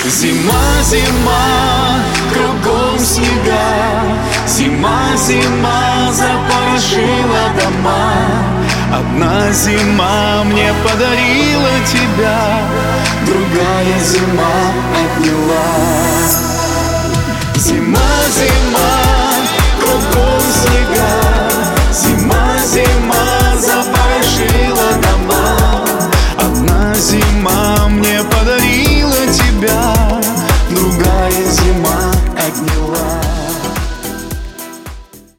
Зима, зима, кругом снега. Зима, зима, запорошила дома. Одна зима мне подарила тебя, другая зима отняла. Зима,